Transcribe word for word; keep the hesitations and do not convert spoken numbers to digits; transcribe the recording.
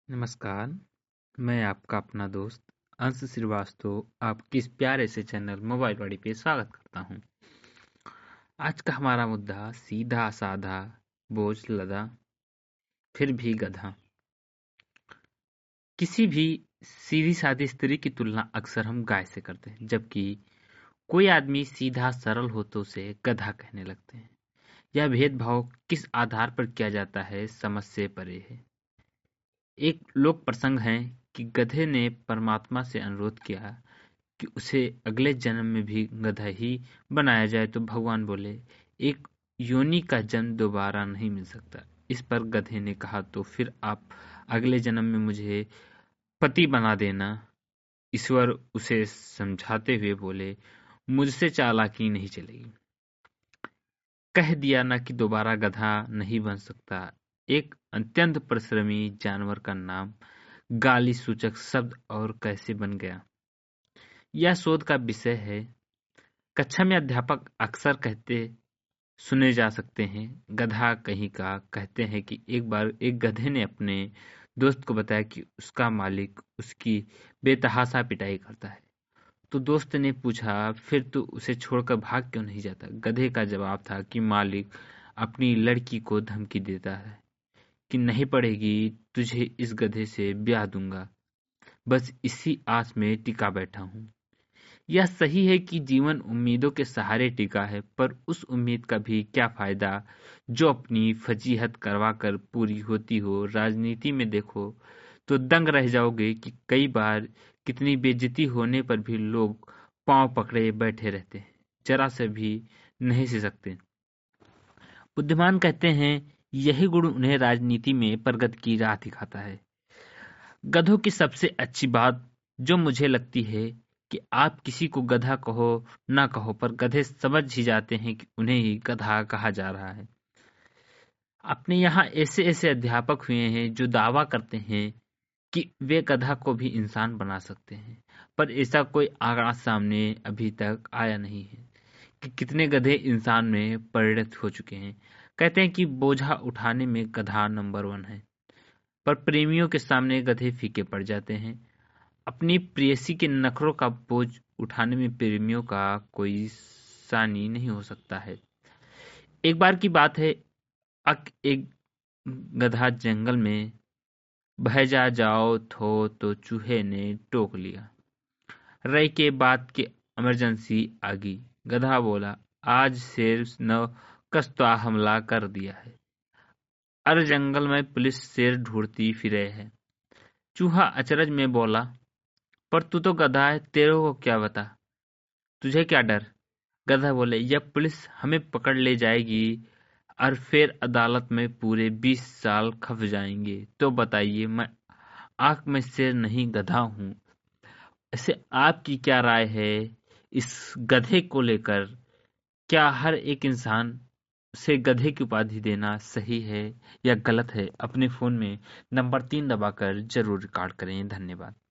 नमस्कार, मैं आपका अपना दोस्त अंश श्रीवास्तव आपके इस प्यारे से चैनल मोबाइल वाड़ी पे स्वागत करता हूँ। आज का हमारा मुद्दा सीधा साधा बोझ लदा फिर भी गधा। किसी भी सीधी सादी स्त्री की तुलना अक्सर हम गाय से करते हैं, जबकि कोई आदमी सीधा सरल हो तो उसे गधा कहने लगते हैं। यह भेदभाव किस आधार पर किया जाता है समझ से परे है। एक लोक प्रसंग है कि गधे ने परमात्मा से अनुरोध किया कि उसे अगले जन्म में भी गधा ही बनाया जाए, तो भगवान बोले, एक योनि का जन्म दोबारा नहीं मिल सकता। इस पर गधे ने कहा, तो फिर आप अगले जन्म में मुझे पति बना देना। ईश्वर उसे समझाते हुए बोले, मुझसे चालाकी नहीं चलेगी। कह दिया ना कि दोबारा गधा नहीं बन सकता। एक अत्यंत परिश्रमी जानवर का नाम गाली सूचक शब्द और कैसे बन गया, यह शोध का विषय है। कक्षा में अध्यापक अक्सर कहते सुने जा सकते हैं, गधा कहीं का। कहते हैं कि एक बार एक गधे ने अपने दोस्त को बताया कि उसका मालिक उसकी बेतहाशा पिटाई करता है। तो दोस्त ने पूछा, फिर तू उसे छोड़कर भाग क्यों नहीं जाता? गधे का जवाब था कि मालिक अपनी लड़की को धमकी देता है कि नहीं पड़ेगी तुझे इस गधे से ब्याह दूंगा। बस इसी आस में टिका बैठा हूँ। यह सही है कि जीवन उम्मीदों के सहारे टिका है, पर उस उम्मीद का भी क्या फायदा जो अपनी फजीहत करवा कर पूरी होती हो। राजनीति में देखो तो दंग रह जाओगे कि कई बार कितनी बेइज्जती होने पर भी लोग पांव पकड़े बैठे रहते हैं, जरा से भी नहीं से सकते। बुद्धिमान कहते हैं यही गुण उन्हें राजनीति में प्रगति की राह दिखाता है। गधों की सबसे अच्छी बात जो मुझे लगती है कि आप किसी को गधा कहो ना कहो, पर गधे समझ ही जाते हैं कि उन्हें ही गधा कहा जा रहा है। अपने यहाँ ऐसे ऐसे अध्यापक हुए हैं जो दावा करते हैं कि वे गधा को भी इंसान बना सकते हैं, पर ऐसा कोई आंकड़ा सामने अभी तक आया नहीं है कि कितने गधे इंसान में परिणत हो चुके हैं। कहते हैं कि बोझा उठाने में गधा नंबर वन है, पर प्रेमियों के सामने गधे फीके पड़ जाते हैं। अपनी प्रेयसी के नखरों का बोझ उठाने में प्रेमियों का कोई सानी नहीं हो सकता है। एक बार की बात है, अक एक गधा जंगल में बह जा जाओ थो तो चूहे ने टोक लिया। रई के बाद के इमरजेंसी आ गई। गधा बोला, आज शेर ने कस्ता हमला कर दिया है। अरे जंगल में पुलिस शेर ढूंढती फिरे है। चूहा अचरज में बोला, पर तू तो गधा है, तेरे को क्या बता, तुझे क्या डर? गधा बोले, जब पुलिस हमें पकड़ ले जाएगी और फिर अदालत में पूरे बीस साल खप जाएंगे, तो बताइए, मैं आंख में शेर नहीं गधा हूँ। ऐसे आपकी क्या राय है इस गधे को लेकर? क्या हर एक इंसान से गधे की उपाधि देना सही है या गलत है? अपने फोन में नंबर तीन दबाकर जरूर रिकॉर्ड करें। धन्यवाद।